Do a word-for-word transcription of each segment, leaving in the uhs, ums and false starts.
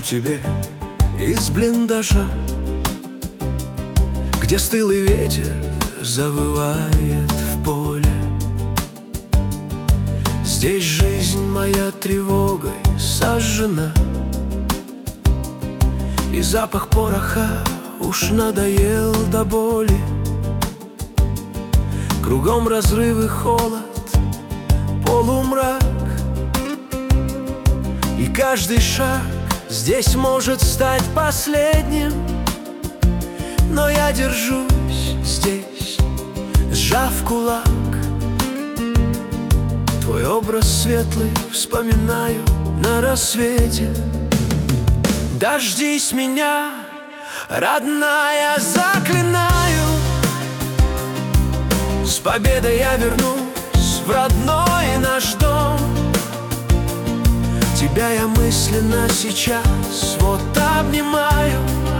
тебе из блиндажа, где стылый ветер завывает в поле. Здесь жизнь моя тревогой сожжена, и запах пороха уж надоел до боли. Кругом разрывы, холод, полумрак, и каждый шаг здесь может стать последним. Но я держусь здесь, сжав кулак. Твой образ светлый вспоминаю на рассвете. Дождись меня, родная, заклинаю. С победой я вернусь в родной наш дом. Тебя я мысленно сейчас вот обнимаю.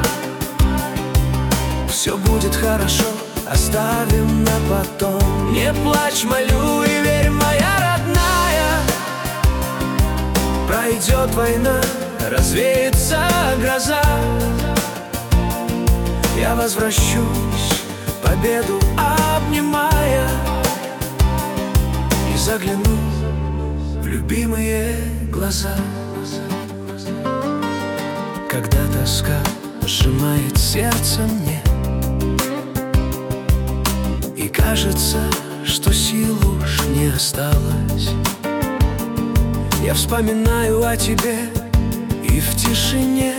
Все будет хорошо, оставим на потом. Не плачь, молю, и верь, моя родная. Пройдет война, развеется гроза. Я возвращусь, победу обнимая, и загляну в любимые глаза. Когда тоска сжимает сердце мне, и кажется, что сил уж не осталось, я вспоминаю о тебе, и в тишине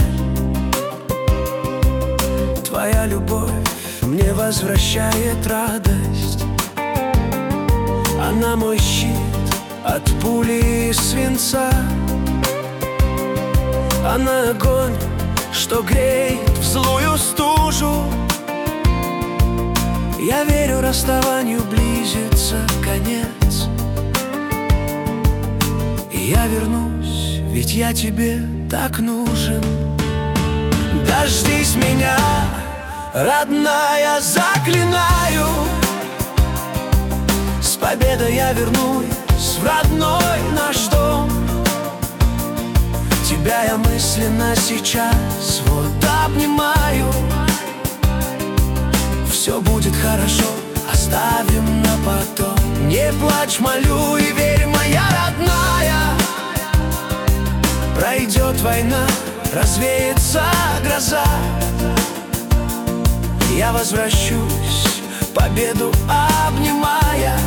твоя любовь мне возвращает радость. Она мой щит от пули и свинца. Она огонь, что греет в злую стужу. Я верю, расставанию близится конец, и я вернусь, ведь я тебе так нужен. Дождись меня, родная, заклинаю. С победой я вернусь в родной наш дом. Тебя я мысленно сейчас вот обнимаю. Все будет хорошо, оставим на потом. Не плачь, молю, и верь, моя родная. Пройдет война, развеется гроза. Я возвращусь, победу обнимая,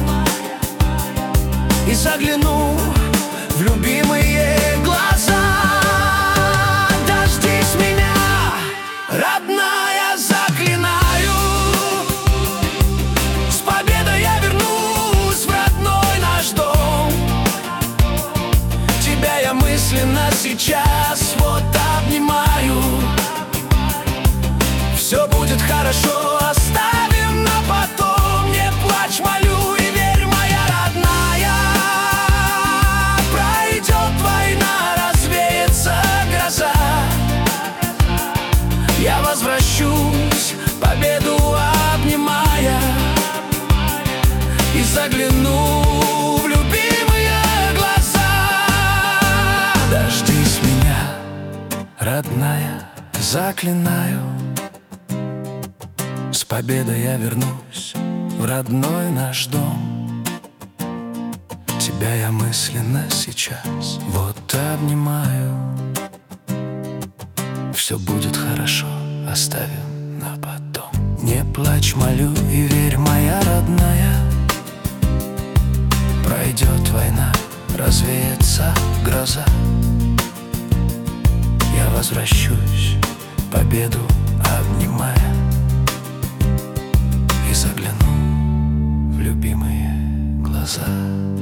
и загляну в любимые глаза. Дождись меня, родная, заклинаю. С победой я вернусь в родной наш дом. Тебя я мысленно сейчас вот обнимаю. Все будет хорошо, оставим на потом. Не плачь, молю, и верь, моя родная. Пройдет война, развеется гроза. Я возвращусь, победу обнимая, и загляну в любимые глаза. Дождись меня, родная, заклинаю. С победой я вернусь в родной наш дом. Тебя я мысленно сейчас вот обнимаю. Все будет хорошо, оставим на потом. Не плачь, молю, и верь, моя родная. Пройдет война, развеется гроза. Я возвращусь, победу обнимая, и загляну в любимые глаза.